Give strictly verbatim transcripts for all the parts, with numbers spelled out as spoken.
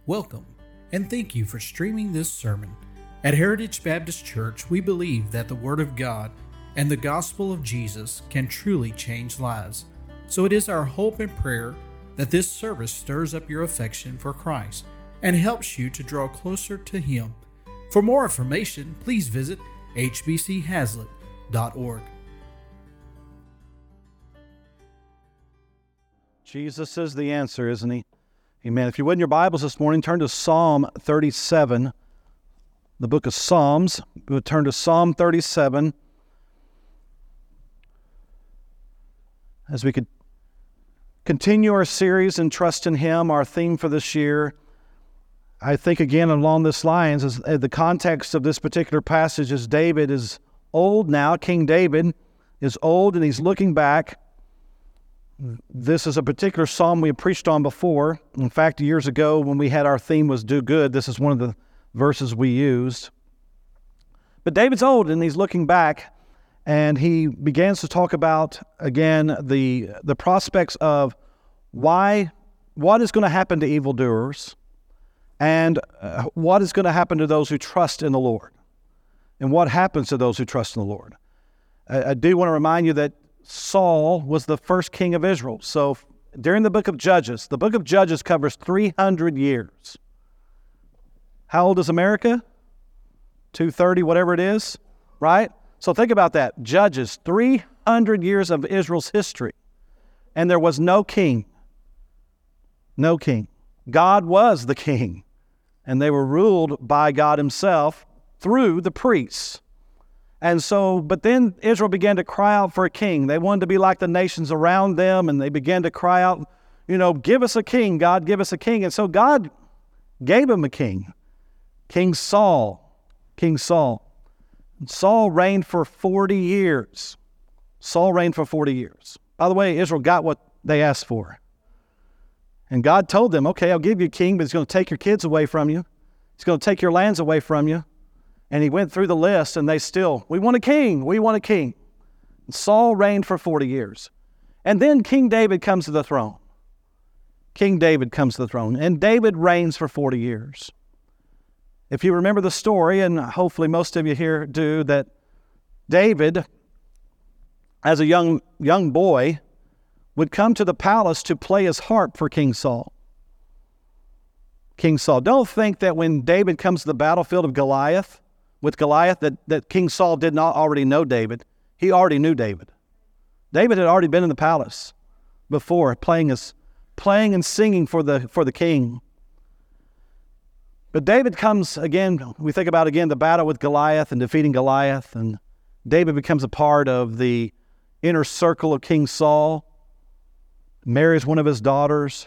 Welcome, and thank you for streaming this sermon. At Heritage Baptist Church, we believe that the Word of God and the gospel of Jesus can truly change lives. So it is our hope and prayer that this service stirs up your affection for Christ and helps you to draw closer to Him. For more information, please visit h b c haslet dot org. Jesus is the answer, isn't He? Amen. If you would in your Bibles this morning, turn to Psalm thirty-seven, the book of Psalms. We would turn to Psalm thirty-seven as we could continue our series and trust in Him. Our theme for this year, I think again along this lines, is uh, the context of this particular passage is David is old now. King David is old and he's looking back. This is a particular psalm we have preached on before. In fact, years ago when we had our theme was do good, this is one of the verses we used. But David's old and he's looking back and he begins to talk about, again, the the prospects of why, what is going to happen to evildoers and uh, what is going to happen to those who trust in the Lord and what happens to those who trust in the Lord. I, I do want to remind you that Saul was the first king of Israel. So during the book of Judges, the book of Judges covers three hundred years. How old is America? two thirty, whatever it is, right? So think about that. Judges, three hundred years of Israel's history. And there was no king. No king. God was the king. And they were ruled by God Himself through the priests. And so, but then Israel began to cry out for a king. They wanted to be like the nations around them, and they began to cry out, you know, give us a king, God, give us a king. And so God gave him a king, King Saul, King Saul. And Saul reigned for forty years. Saul reigned for forty years. By the way, Israel got what they asked for. And God told them, okay, I'll give you a king, but He's going to take your kids away from you. He's going to take your lands away from you. And He went through the list, and they still, we want a king, we want a king. And Saul reigned for forty years. And then King David comes to the throne. King David comes to the throne, and David reigns for forty years. If you remember the story, and hopefully most of you here do, that David, as a young, young boy, would come to the palace to play his harp for King Saul. King Saul. Don't think that when David comes to the battlefield of Goliath, with Goliath, that, that King Saul did not already know David. He already knew David. David had already been in the palace before, playing his, playing and singing for the for the king. But David comes again, we think about again the battle with Goliath and defeating Goliath, and David becomes a part of the inner circle of King Saul, marries one of his daughters.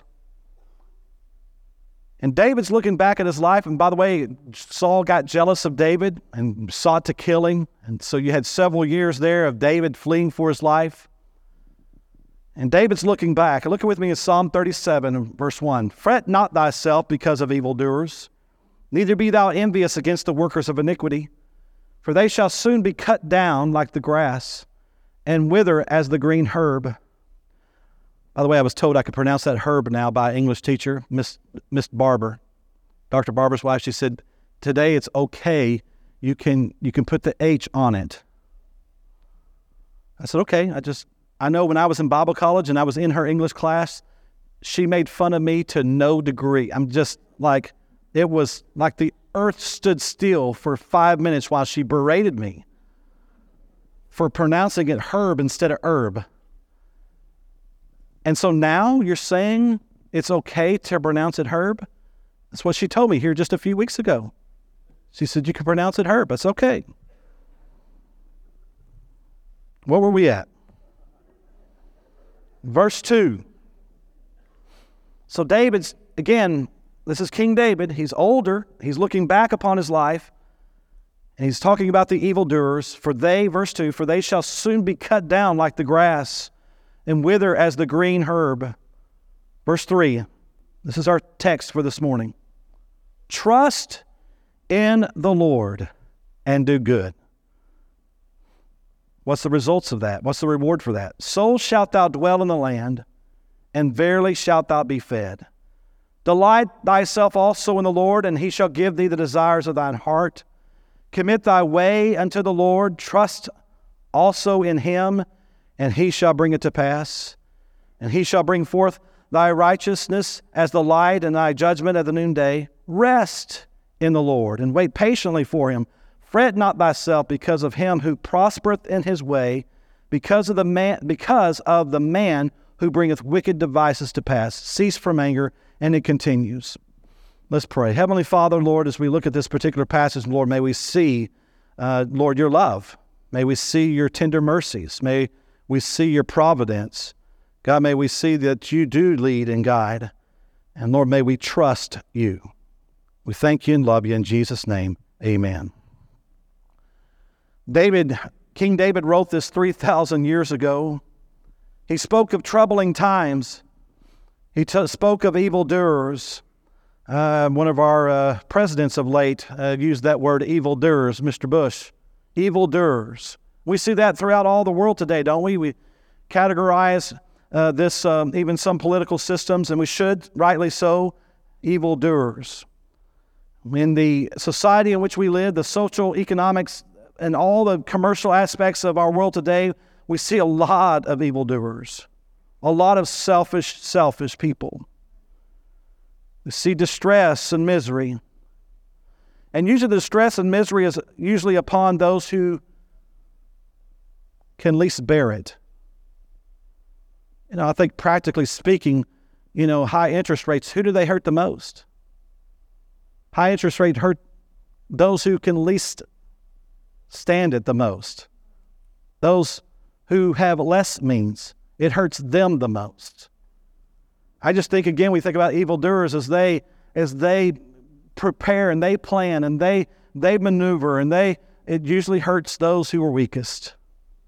And David's looking back at his life, and by the way, Saul got jealous of David and sought to kill him. And so you had several years there of David fleeing for his life. And David's looking back. Look with me at Psalm thirty-seven, verse one. Fret not thyself because of evildoers, neither be thou envious against the workers of iniquity, for they shall soon be cut down like the grass, and wither as the green herb. By the way, I was told I could pronounce that herb now by an English teacher, Miss Miss Barber, Doctor Barber's wife. She said, today it's okay. You can you can put the H on it. I said, okay. I just, I know when I was in Bible college and I was in her English class, she made fun of me to no degree. I'm just like, it was like the earth stood still for five minutes while she berated me for pronouncing it herb instead of herb. And so now you're saying it's okay to pronounce it herb? That's what she told me here just a few weeks ago. She said, you can pronounce it herb. That's okay. Where were we at? Verse two. So David's, again, this is King David. He's older. He's looking back upon his life. And he's talking about the evildoers. For they, verse two, for they shall soon be cut down like the grass, and wither as the green herb. Verse three, this is our text for this morning. Trust in the Lord and do good. What's the results of that? What's the reward for that? So shalt thou dwell in the land, and verily shalt thou be fed. Delight thyself also in the Lord, and he shall give thee the desires of thine heart. Commit thy way unto the Lord. Trust also in him, and he shall bring it to pass. And he shall bring forth thy righteousness as the light, and thy judgment at the noonday. Rest in the Lord, and wait patiently for him. Fret not thyself because of him who prospereth in his way, because of the man, because of the man who bringeth wicked devices to pass. Cease from anger. And it continues. Let's pray. Heavenly Father, Lord, as we look at this particular passage, Lord, may we see, uh, Lord, your love. May we see your tender mercies. May we see your providence. God, may we see that you do lead and guide. And Lord, may we trust you. We thank you and love you in Jesus' name. Amen. David, King David wrote this three thousand years ago. He spoke of troubling times. He t- spoke of evildoers. Uh, one of our uh, presidents of late uh, used that word, evildoers, Mister Bush. Evildoers. We see that throughout all the world today, don't we? We categorize uh, this, um, even some political systems, and we should, rightly so, evildoers. In the society in which we live, the social, economics, and all the commercial aspects of our world today, we see a lot of evildoers. A lot of selfish, selfish people. We see distress and misery. And usually the distress and misery is usually upon those who can least bear it. You know, I think practically speaking, you know, high interest rates, who do they hurt the most? High interest rate hurt those who can least stand it the most. Those who have less means. It hurts them the most. I just think, again, we think about evildoers as they as they prepare and they plan and they they maneuver and they it usually hurts those who are weakest.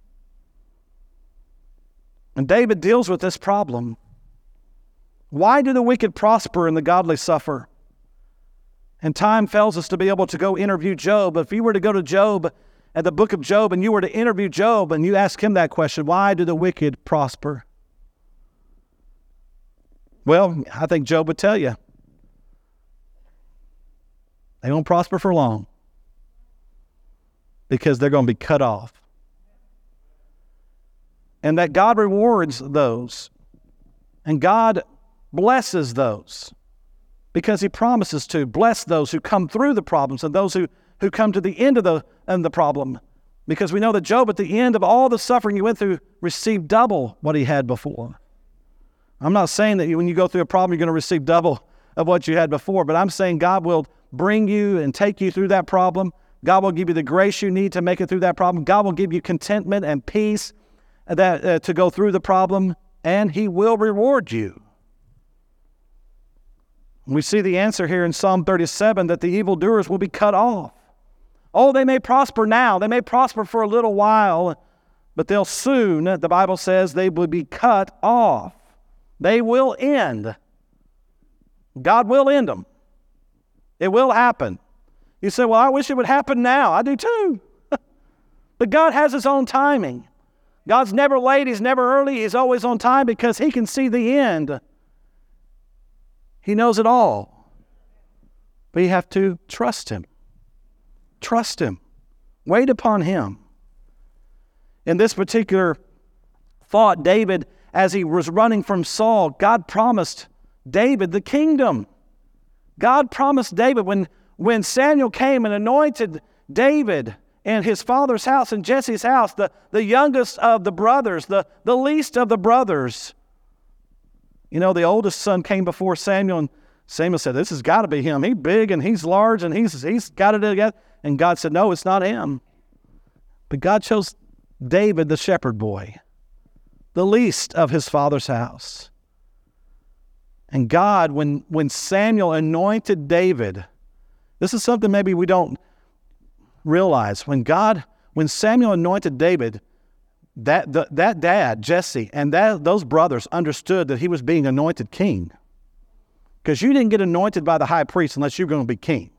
And David deals with this problem. Why do the wicked prosper and the godly suffer? And time fails us to be able to go interview Job. But if you were to go to Job, at the book of Job, and you were to interview Job and you ask him that question, why do the wicked prosper? Well, I think Job would tell you, they won't prosper for long because they're going to be cut off. And that God rewards those, and God blesses those because he promises to bless those who come through the problems and those who who come to the end of the, of the problem. Because we know that Job, at the end of all the suffering he went through, received double what he had before. I'm not saying that you, when you go through a problem, you're going to receive double of what you had before, but I'm saying God will bring you and take you through that problem. God will give you the grace you need to make it through that problem. God will give you contentment and peace that uh, to go through the problem, and he will reward you. We see the answer here in Psalm thirty-seven, that the evildoers will be cut off. Oh, they may prosper now. They may prosper for a little while, but they'll soon, the Bible says, they will be cut off. They will end. God will end them. It will happen. You say, well, I wish it would happen now. I do too. But God has his own timing. God's never late. He's never early. He's always on time because he can see the end. He knows it all. But you have to trust him. Trust him. Wait upon him. In this particular thought, David, as he was running from Saul, God promised David the kingdom. God promised David when, when Samuel came and anointed David in his father's house, in Jesse's house, the, the youngest of the brothers, the, the least of the brothers. You know, the oldest son came before Samuel, and Samuel said, this has got to be him. He's big and he's large and he's he's got it together. And God said, no, it's not him. But God chose David, the shepherd boy, the least of his father's house. And God, when, when Samuel anointed David, this is something maybe we don't realize. When God, when Samuel anointed David, that the, that dad, Jesse, and that those brothers understood that he was being anointed king. Because you didn't get anointed by the high priest unless you were going to be king.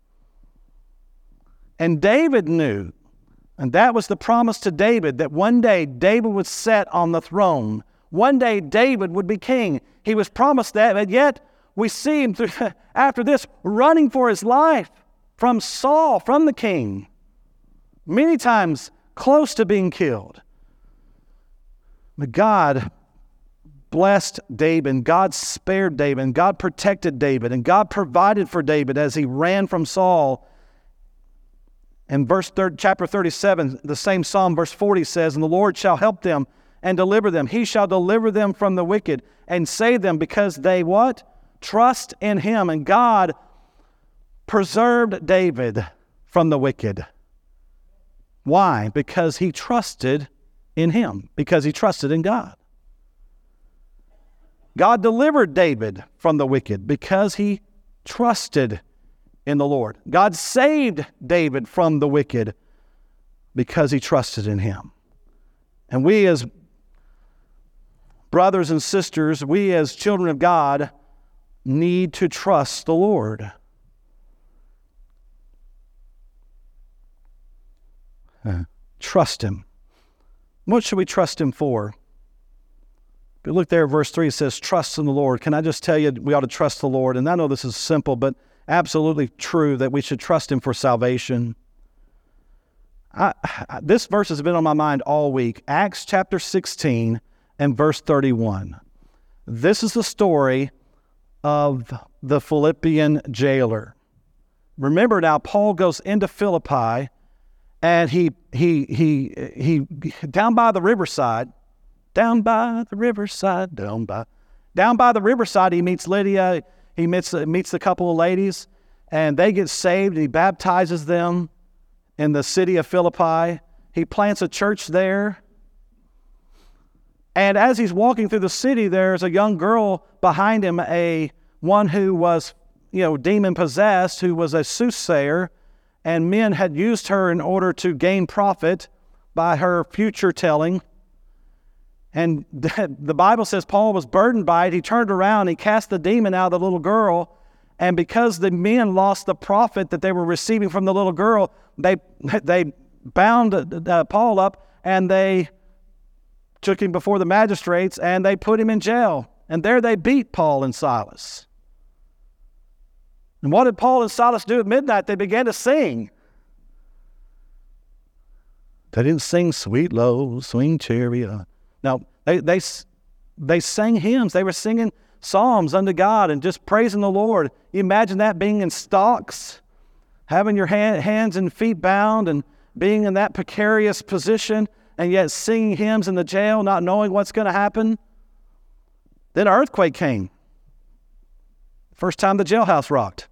And David knew, and that was the promise to David, that one day David would sit on the throne. One day David would be king. He was promised that, but yet we see him through, after this running for his life from Saul, from the king, many times close to being killed. But God blessed David, God spared David, God protected David, and God provided for David as he ran from Saul. In verse third, chapter thirty-seven, the same Psalm, verse forty says, "And the Lord shall help them and deliver them. He shall deliver them from the wicked and save them because they" what? "Trust in him." And God preserved David from the wicked. Why? Because he trusted in him, because he trusted in God. God delivered David from the wicked because he trusted in the Lord. God saved David from the wicked because he trusted in him. And we as brothers and sisters, we as children of God need to trust the Lord. Uh, trust him. What should we trust him for? If you look there at verse three, it says, "Trust in the Lord." Can I just tell you, we ought to trust the Lord? And I know this is simple, but absolutely true that we should trust him for salvation. I, I, this verse has been on my mind all week. Acts chapter sixteen and verse thirty-one. This is the story of the Philippian jailer. Remember now, Paul goes into Philippi, and he he he he down by the riverside, down by the riverside, down by down by the riverside, he meets Lydia. He meets meets a couple of ladies, and they get saved. He baptizes them in the city of Philippi. He plants a church there. And as he's walking through the city, there's a young girl behind him, a one who was, you know, demon possessed, who was a soothsayer. And men had used her in order to gain profit by her future telling. And the Bible says Paul was burdened by it. He turned around, he cast the demon out of the little girl. And because the men lost the profit that they were receiving from the little girl, they they bound uh, Paul up, and they took him before the magistrates, and they put him in jail. And there they beat Paul and Silas. And what did Paul and Silas do at midnight? They began to sing. They didn't sing "Sweet Low, Swing Chariot." No, they, they, they sang hymns. They were singing psalms unto God and just praising the Lord. You imagine that, being in stocks, having your hand, hands and feet bound, and being in that precarious position, and yet singing hymns in the jail, not knowing what's going to happen. Then an earthquake came. First time the jailhouse rocked.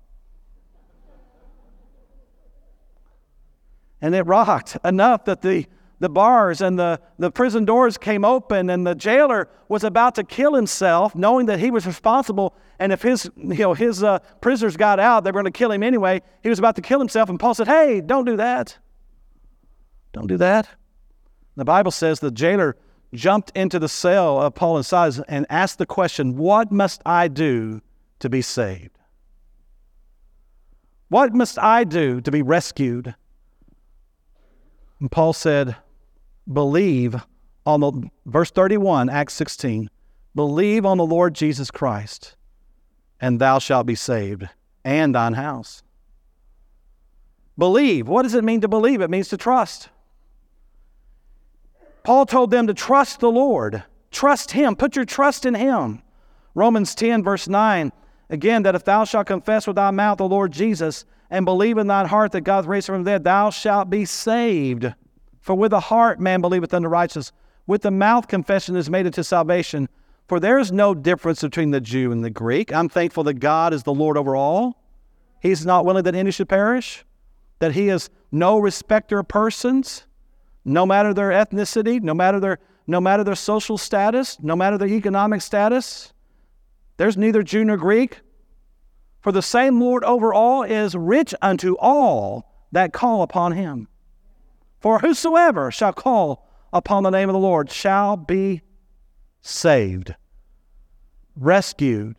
And it rocked enough that the, the bars and the, the prison doors came open, and the jailer was about to kill himself, knowing that he was responsible. And if his, you know, his uh, prisoners got out, they were going to kill him anyway. He was about to kill himself, and Paul said, "Hey, don't do that. Don't do that." The Bible says the jailer jumped into the cell of Paul and Silas and asked the question, "What must I do to be saved? What must I do to be rescued?" And Paul said, "Believe on the," verse thirty-one, Acts sixteen, "Believe on the Lord Jesus Christ, and thou shalt be saved, and thine house." Believe. What does it mean to believe? It means to trust. Paul told them to trust the Lord. Trust him. Put your trust in him. Romans ten, verse nine, again, "That if thou shalt confess with thy mouth the Lord Jesus, and believe in thine heart that God hath raised him from the dead, thou shalt be saved. For with the heart man believeth unto righteousness, with the mouth confession is made unto salvation. For there is no difference between the Jew and the Greek." I'm thankful that God is the Lord over all. He's not willing that any should perish, that he is no respecter of persons, no matter their ethnicity, no matter their, no matter their social status, no matter their economic status. There's neither Jew nor Greek. For the same Lord over all is rich unto all that call upon him. For whosoever shall call upon the name of the Lord shall be saved, rescued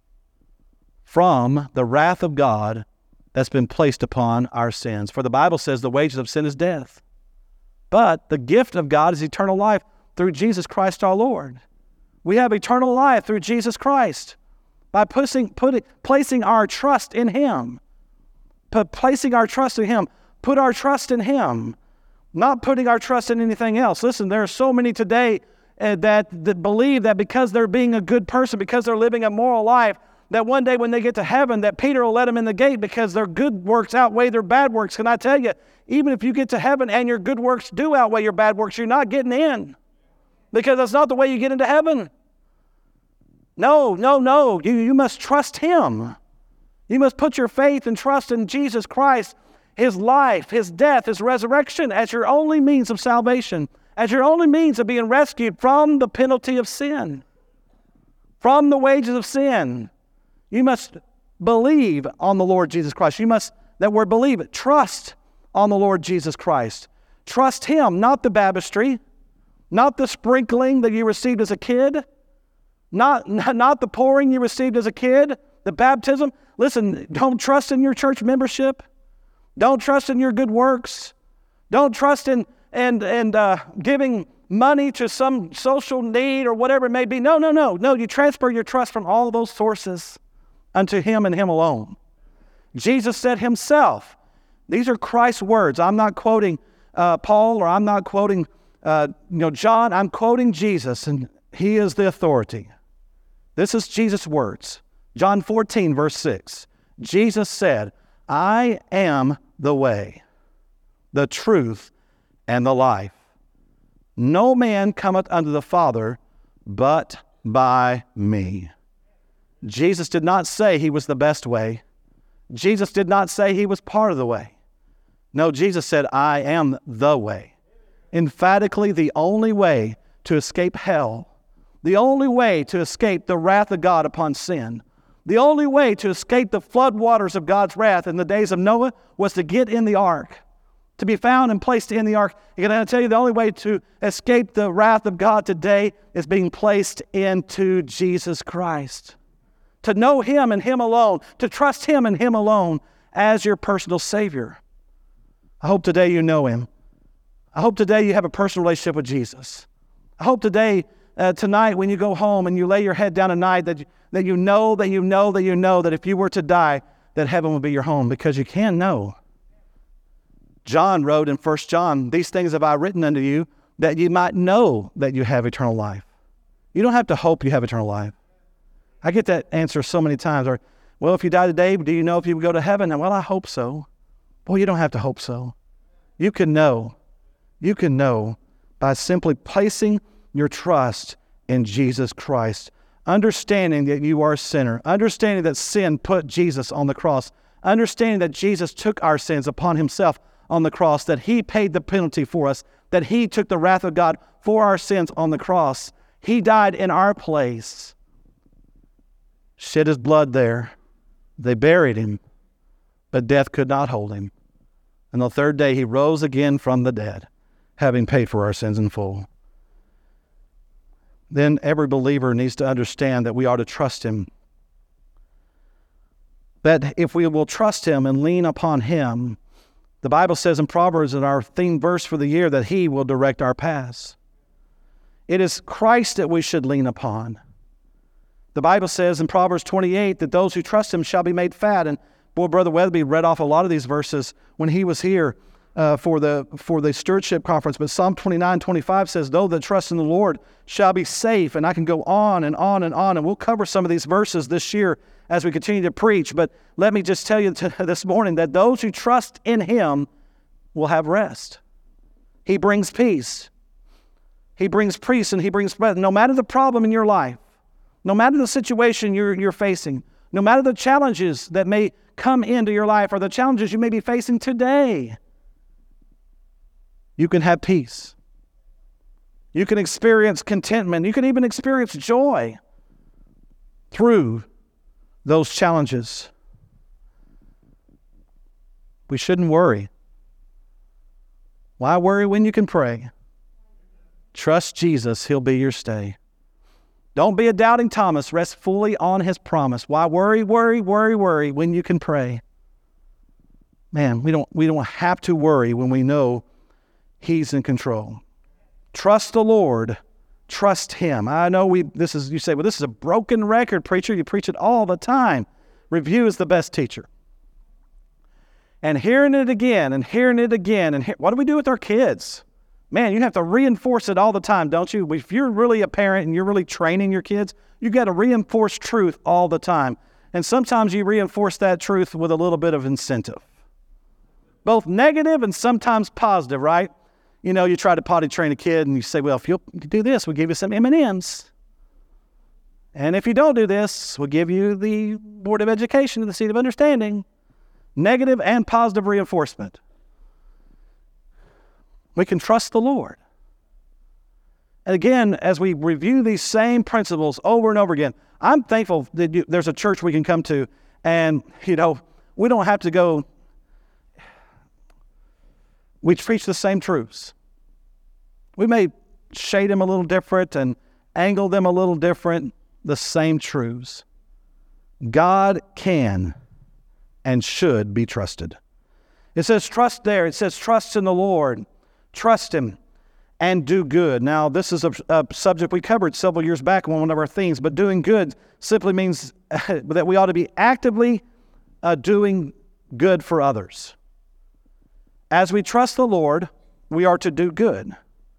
from the wrath of God that's been placed upon our sins. For the Bible says the wages of sin is death, but the gift of God is eternal life through Jesus Christ our Lord. We have eternal life through Jesus Christ. by placing, putting, placing our trust in Him. P- placing our trust in Him. Put our trust in Him, not putting our trust in anything else. Listen, there are so many today uh, that, that believe that because they're being a good person, because they're living a moral life, that one day when they get to heaven, that Peter will let them in the gate because their good works outweigh their bad works. Can I tell you, even if you get to heaven and your good works do outweigh your bad works, you're not getting in, because that's not the way you get into heaven. No, no, no. You, you must trust Him. You must put your faith and trust in Jesus Christ, His life, His death, His resurrection as your only means of salvation, as your only means of being rescued from the penalty of sin, from the wages of sin. You must believe on the Lord Jesus Christ. You must, that word believe it, trust on the Lord Jesus Christ. Trust Him, not the baptistry, not the sprinkling that you received as a kid, not, not the pouring you received as a kid, the baptism. Listen, don't trust in your church membership. Don't trust in your good works. Don't trust in and, and uh, giving money to some social need or whatever it may be. No, no, no. No, you transfer your trust from all of those sources unto Him and Him alone. Jesus said Himself, these are Christ's words. I'm not quoting uh, Paul, or I'm not quoting uh, you know, John. I'm quoting Jesus, and He is the authority. This is Jesus' words. John fourteen, verse six. Jesus said, I am the way, the truth, and the life. No man cometh unto the Father but by me. Jesus did not say He was the best way. Jesus did not say He was part of the way. No, Jesus said, I am the way. Emphatically, the only way to escape hell, the only way to escape the wrath of God upon sin, the only way to escape the flood waters of God's wrath in the days of Noah was to get in the ark, to be found and placed in the ark. And I tell you, the only way to escape the wrath of God today is being placed into Jesus Christ. To know Him and Him alone, to trust Him and Him alone as your personal Savior. I hope today you know Him. I hope today you have a personal relationship with Jesus. I hope today, uh, tonight, when you go home and you lay your head down at night, that you, that you know, that you know, that you know that if you were to die, that heaven will be your home, because you can know. John wrote in First John, these things have I written unto you, that you might know that you have eternal life. You don't have to hope you have eternal life. I get that answer so many times. Or, well, if you die today, do you know if you would go to heaven? And, well, I hope so. Boy, you don't have to hope so. You can know. You can know by simply placing your trust in Jesus Christ, understanding that you are a sinner, understanding that sin put Jesus on the cross, understanding that Jesus took our sins upon Himself on the cross, that He paid the penalty for us, that He took the wrath of God for our sins on the cross. He died in our place, shed His blood there. They buried Him, but death could not hold Him. And the third day He rose again from the dead, having paid for our sins in full. Then every believer needs to understand that we are to trust Him. That if we will trust Him and lean upon Him, the Bible says in Proverbs, in our theme verse for the year, that He will direct our paths. It is Christ that we should lean upon. The Bible says in Proverbs twenty-eight that those who trust Him shall be made fat. And boy, Brother Weatherby read off a lot of these verses when he was here uh, for the for the stewardship conference. But Psalm twenty-nine twenty-five says, "Those that trust in the Lord shall be safe." And I can go on and on and on, and we'll cover some of these verses this year as we continue to preach. But let me just tell you t- this morning that those who trust in Him will have rest. He brings peace. He brings peace and He brings rest. No matter the problem in your life, no matter the situation you're, you're facing, no matter the challenges that may come into your life or the challenges you may be facing today, you can have peace. You can experience contentment. You can even experience joy through those challenges. We shouldn't worry. Why worry when you can pray? Trust Jesus. He'll be your stay. Don't be a doubting Thomas. Rest fully on His promise. Why worry, worry, worry, worry when you can pray? Man, we don't, we don't have to worry when we know He's in control. Trust the Lord trust him. I know we, this is, you say, well, this is a broken record, preacher. You preach it all the time. Review is the best teacher. And hearing it again and hearing it again. And he- what do we do with our kids? Man, you have to reinforce it all the time, don't you? If you're really a parent and you're really training your kids, you got to reinforce truth all the time. And sometimes you reinforce that truth with a little bit of incentive. Both negative and sometimes positive, right? You know, you try to potty train a kid and you say, well, if you'll do this, we'll give you some M and M's. And if you don't do this, we'll give you the Board of Education, the Seat of Understanding. Negative and positive reinforcement. We can trust the Lord. And again, as we review these same principles over and over again, I'm thankful that you, there's a church we can come to and, you know, we don't have to go, we preach the same truths. We may shade them a little different and angle them a little different, the same truths. God can and should be trusted. It says trust there. It says trust in the Lord. Trust him and do good. Now, this is a, a subject we covered several years back on one of our themes, but doing good simply means that we ought to be actively uh, doing good for others. As we trust the Lord, we are to do good.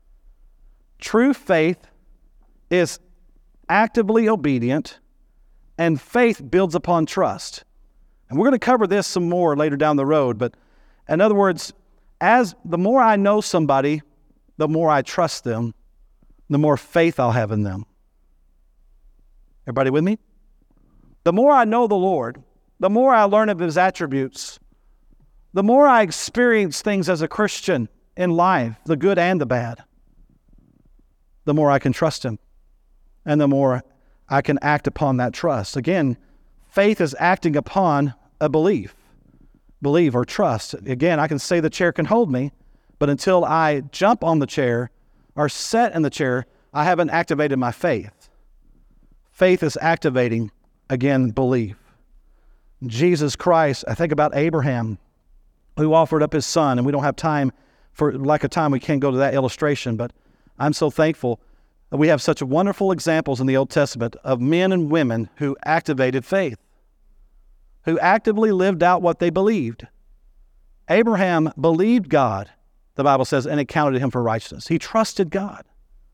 True faith is actively obedient, and faith builds upon trust. And we're going to cover this some more later down the road, but in other words, as the more I know somebody, the more I trust them, the more faith I'll have in them. Everybody with me? The more I know the Lord, the more I learn of his attributes, the more I experience things as a Christian in life, the good and the bad, the more I can trust him, and the more I can act upon that trust. Again, faith is acting upon a belief, believe or trust. Again, I can say the chair can hold me, but until I jump on the chair or sit in the chair, I haven't activated my faith. Faith is activating, again, belief. Jesus Christ, I think about Abraham, who offered up his son, and we don't have time for lack of time, we can't go to that illustration, but I'm so thankful that we have such wonderful examples in the Old Testament of men and women who activated faith, who actively lived out what they believed. Abraham believed God, the Bible says, and it counted him for righteousness. He trusted God.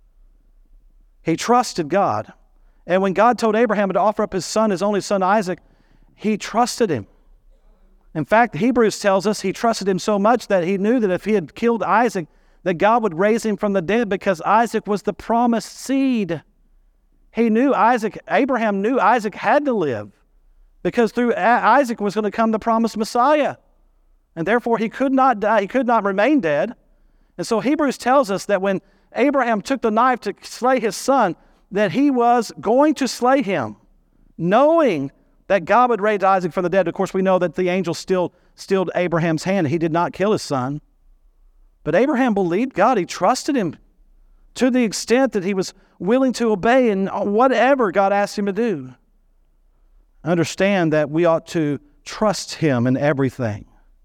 He trusted God. And when God told Abraham to offer up his son, his only son Isaac, he trusted him. In fact, Hebrews tells us he trusted him so much that he knew that if he had killed Isaac, that God would raise him from the dead because Isaac was the promised seed. He knew Isaac, Abraham knew Isaac had to live because through Isaac was going to come the promised Messiah. And therefore he could not die, he could not remain dead. And so Hebrews tells us that when Abraham took the knife to slay his son, that he was going to slay him, knowing that God would raise Isaac from the dead. Of course, we know that the angel still stilled Abraham's hand. He did not kill his son. But Abraham believed God. He trusted him to the extent that he was willing to obey in whatever God asked him to do. Understand that we ought to trust him in everything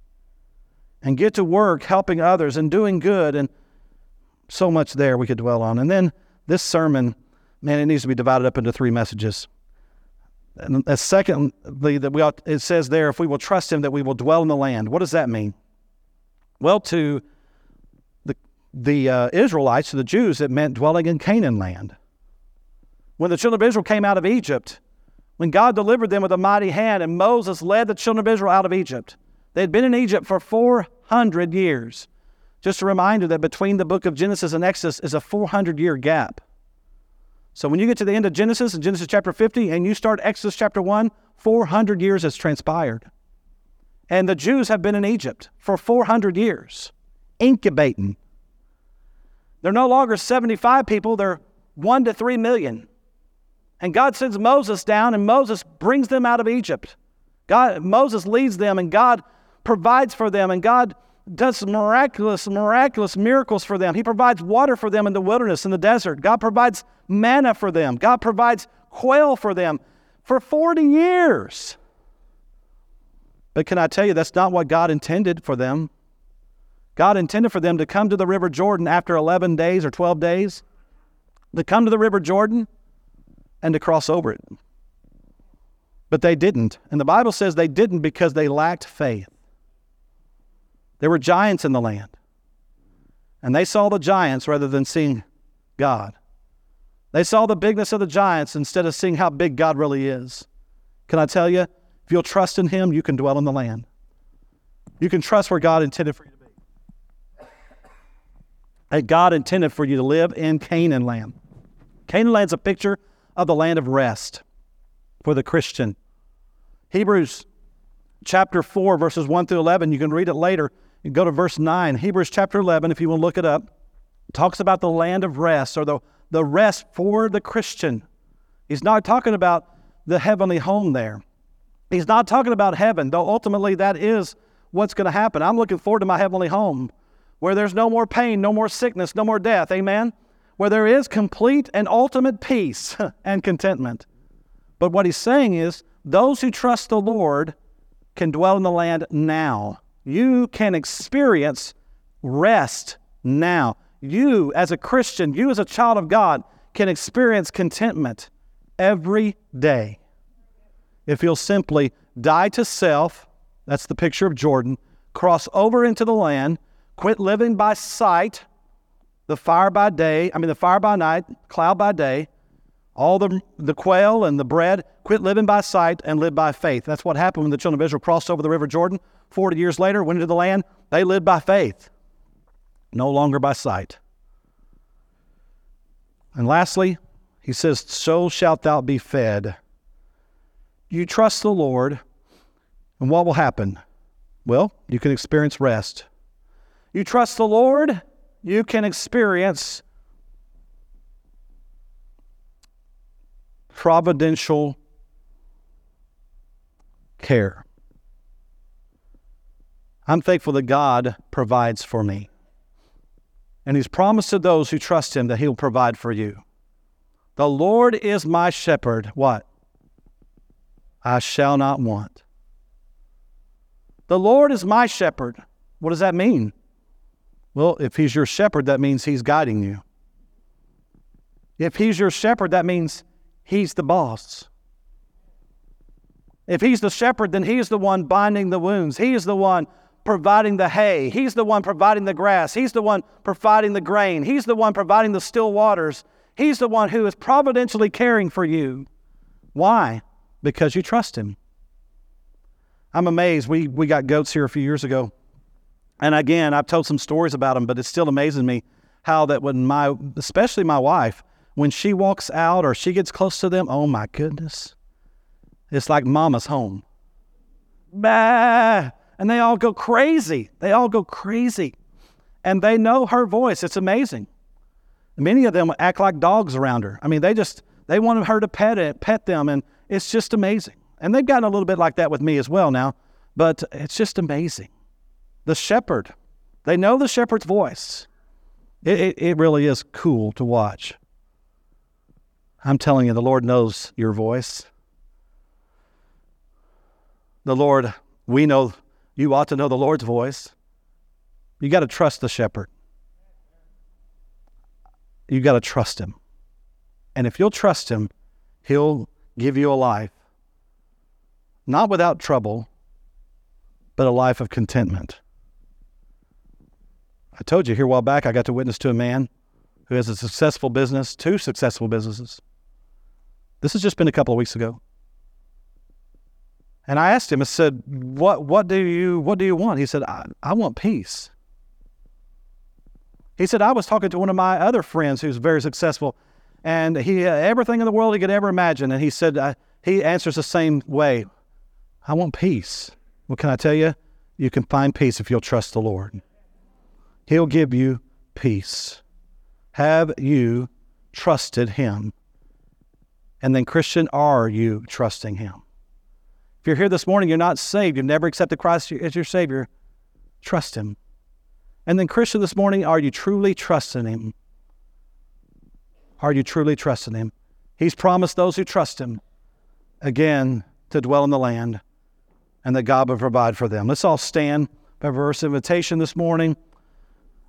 and get to work helping others and doing good, and so much there we could dwell on. And then this sermon, man, it needs to be divided up into three messages. And uh, secondly, that we ought, it says there, if we will trust him, that we will dwell in the land. What does that mean? Well, to the the uh, Israelites, to the Jews, it meant dwelling in Canaan land. When the children of Israel came out of Egypt, when God delivered them with a mighty hand and Moses led the children of Israel out of Egypt, they had been in Egypt for four hundred years. Just a reminder that between the book of Genesis and Exodus is a four hundred year gap. So when you get to the end of Genesis, in Genesis chapter fifty, and you start Exodus chapter one, four hundred years has transpired. And the Jews have been in Egypt for four hundred years, incubating. They're no longer seventy-five people, they're one to three million. And God sends Moses down, and Moses brings them out of Egypt. God, Moses leads them, and God provides for them, and God does miraculous, miraculous miracles for them. He provides water for them in the wilderness, in the desert. God provides manna for them. God provides quail for them for forty years. But can I tell you, that's not what God intended for them. God intended for them to come to the River Jordan after eleven days or twelve days, to come to the River Jordan and to cross over it. But they didn't. And the Bible says they didn't because they lacked faith. There were giants in the land. And they saw the giants rather than seeing God. They saw the bigness of the giants instead of seeing how big God really is. Can I tell you, if you'll trust in Him, you can dwell in the land. You can trust where God intended for you to be. That God intended for you to live in Canaan land. Canaan land's a picture of the land of rest for the Christian. Hebrews chapter four, verses one through eleven, you can read it later. You can go to verse nine. Hebrews chapter eleven, if you want to look it up, talks about the land of rest, or the, the rest for the Christian. He's not talking about the heavenly home there. He's not talking about heaven, though ultimately that is what's going to happen. I'm looking forward to my heavenly home, where there's no more pain, no more sickness, no more death. Amen? Where there is complete and ultimate peace and contentment. But what he's saying is, those who trust the Lord can dwell in the land now. You can experience rest now. You, as a Christian, you as a child of God, can experience contentment every day. If you'll simply die to self, that's the picture of Jordan, cross over into the land, quit living by sight, the fire by day, I mean the fire by night, cloud by day, all the, the quail and the bread, quit living by sight and live by faith. That's what happened when the children of Israel crossed over the River Jordan. forty years later, went into the land, they lived by faith, no longer by sight. And lastly, he says, so shalt thou be fed. You trust the Lord, and what will happen? Well, you can experience rest. You trust the Lord, you can experience providential care. I'm thankful that God provides for me. And He's promised to those who trust Him that He'll provide for you. The Lord is my shepherd. What? I shall not want. The Lord is my shepherd. What does that mean? Well, if He's your shepherd, that means He's guiding you. If He's your shepherd, that means He's the boss. If He's the shepherd, then He's the one binding the wounds. He is the one providing the hay. He's the one providing the grass. He's the one providing the grain. He's the one providing the still waters. He's the one who is providentially caring for you. Why? Because you trust Him. I'm amazed. We, we got goats here a few years ago. And again, I've told some stories about them, but it still amazes me how that when my, especially my wife, when she walks out or she gets close to them, oh my goodness, it's like mama's home. Bah! And they all go crazy. They all go crazy. And they know her voice. It's amazing. Many of them act like dogs around her. I mean, they just, they want her to pet it, pet them, and it's just amazing. And they've gotten a little bit like that with me as well now, but it's just amazing. The shepherd, they know the shepherd's voice. It, it, it really is cool to watch. I'm telling you, the Lord knows your voice. The Lord, we know, you ought to know the Lord's voice. You got to trust the shepherd. You got to trust Him. And if you'll trust Him, He'll give you a life, not without trouble, but a life of contentment. I told you here a while back, I got to witness to a man who has a successful business, two successful businesses. This has just been a couple of weeks ago. And I asked him, I said, what, what do you, what do you want? He said, I, I want peace. He said, I was talking to one of my other friends who's very successful, and he had everything in the world he could ever imagine. And he said, uh, he answers the same way. I want peace. What can I tell you? You can find peace if you'll trust the Lord. He'll give you peace. Have you trusted Him? And then, Christian, are you trusting Him? If you're here this morning, you're not saved, you've never accepted Christ as your Savior, trust Him. And then, Christian, this morning, are you truly trusting Him? Are you truly trusting Him? He's promised those who trust Him, again, to dwell in the land, and that God will provide for them. Let's all stand by verse of invitation this morning.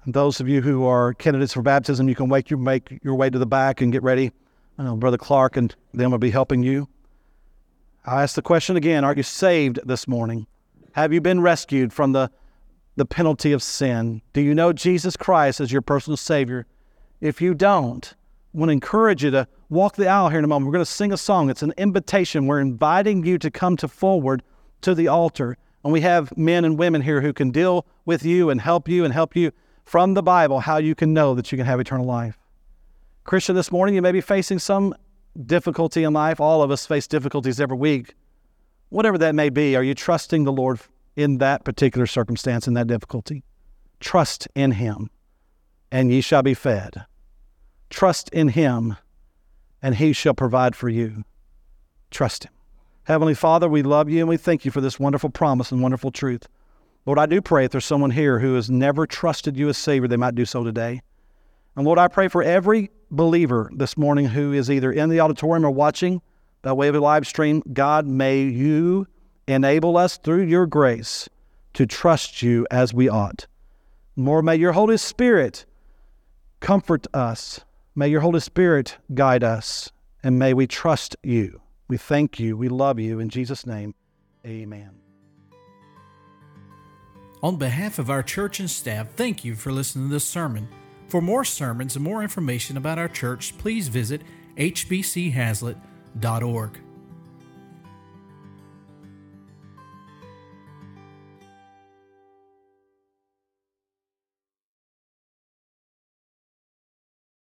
Those of you who are candidates for baptism, you can make your, make your way to the back and get ready. I know Brother Clark and them will be helping you. I ask the question again, are you saved this morning? Have you been rescued from the, the penalty of sin? Do you know Jesus Christ as your personal Savior? If you don't, I want to encourage you to walk the aisle here in a moment. We're going to sing a song. It's an invitation. We're inviting you to come to forward to the altar. And we have men and women here who can deal with you and help you and help you from the Bible how you can know that you can have eternal life. Christian, this morning you may be facing some difficulty in life. All of us face difficulties every week. Whatever that may be, are you trusting the Lord in that particular circumstance, in that difficulty? Trust in Him, and ye shall be fed. Trust in Him, and He shall provide for you. Trust Him. Heavenly Father, we love you, and we thank you for this wonderful promise and wonderful truth. Lord, I do pray if there's someone here who has never trusted you as Savior, they might do so today. And Lord, I pray for every believer this morning who is either in the auditorium or watching by way of a live stream. God, may you enable us through your grace to trust you as we ought. Lord, may your Holy Spirit comfort us. May your Holy Spirit guide us, and may we trust you. We thank you. We love you. In Jesus' name, amen. On behalf of our church and staff, thank you for listening to this sermon. For more sermons and more information about our church, please visit h b c haslet dot org.